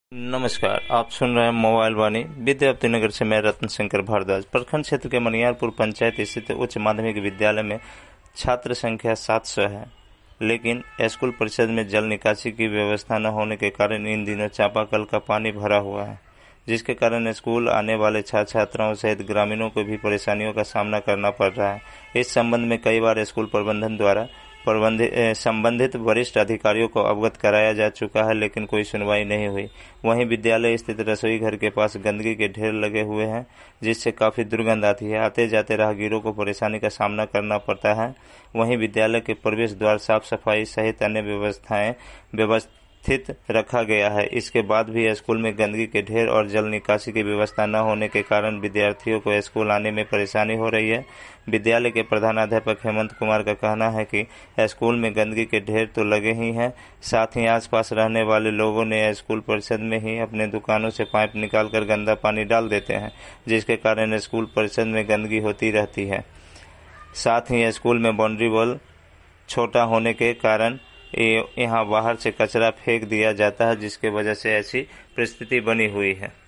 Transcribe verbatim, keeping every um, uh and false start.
नमस्कार, आप सुन रहे हैं मोबाइल वाणी विद्यापति नगर से। मैं रत्न शंकर भारद्वाज। प्रखंड क्षेत्र के मनियारपुर पंचायत स्थित उच्च माध्यमिक विद्यालय में छात्र संख्या सात सौ है, लेकिन स्कूल परिसर में जल निकासी की व्यवस्था न होने के कारण इन दिनों चापाकल का पानी भरा हुआ है, जिसके कारण स्कूल आने वाले छात्र छात्राओं सहित ग्रामीणों को भी परेशानियों का सामना करना पड़ रहा है। इस संबंध में कई बार स्कूल प्रबंधन द्वारा प्रबंधित संबंधित वरिष्ठ अधिकारियों को अवगत कराया जा चुका है, लेकिन कोई सुनवाई नहीं हुई। वहीं विद्यालय स्थित रसोई घर के पास गंदगी के ढेर लगे हुए हैं, जिससे काफी दुर्गंध आती है। आते जाते राहगीरों को परेशानी का सामना करना पड़ता है। वहीं विद्यालय के प्रवेश द्वार साफ सफाई सहित अन्य व्यवस्थाएं व्यवस्थित रखा गया है। इसके बाद भी स्कूल में गंदगी के ढेर और जल निकासी की व्यवस्था न होने के कारण विद्यार्थियों को स्कूल आने में परेशानी हो रही है। विद्यालय के प्रधानाध्यापक हेमंत कुमार का कहना है कि स्कूल में गंदगी के ढेर तो लगे ही हैं, साथ ही आसपास रहने वाले लोगों ने स्कूल परिसर में ही अपने दुकानों से पाइप निकालकर गंदा पानी डाल देते हैं, जिसके कारण स्कूल परिसर में गंदगी होती रहती है। साथ ही स्कूल में बाउंड्री वॉल छोटा होने के कारण यहाँ बाहर से कचरा फेंक दिया जाता है, जिसके वजह से ऐसी परिस्थिति बनी हुई है।